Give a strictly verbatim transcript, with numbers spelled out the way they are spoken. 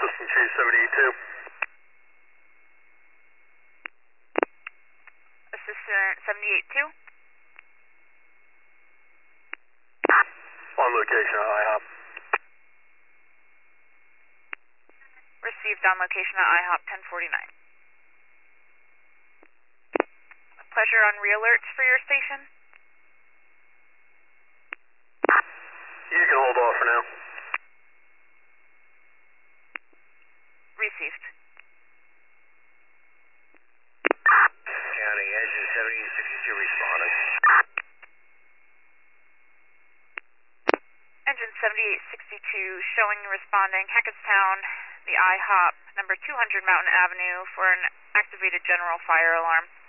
System two seventy-two. Assistant seventy-eight two. On location at I HOP. Received on location at I HOP ten forty-nine. Pleasure on re-alerts for your station. You can hold off for now. Received. County, engine seventy-eight sixty-two responding. Engine seventy-eight sixty-two showing responding Hackettstown, the I HOP, number two hundred Mountain Avenue for an activated general fire alarm.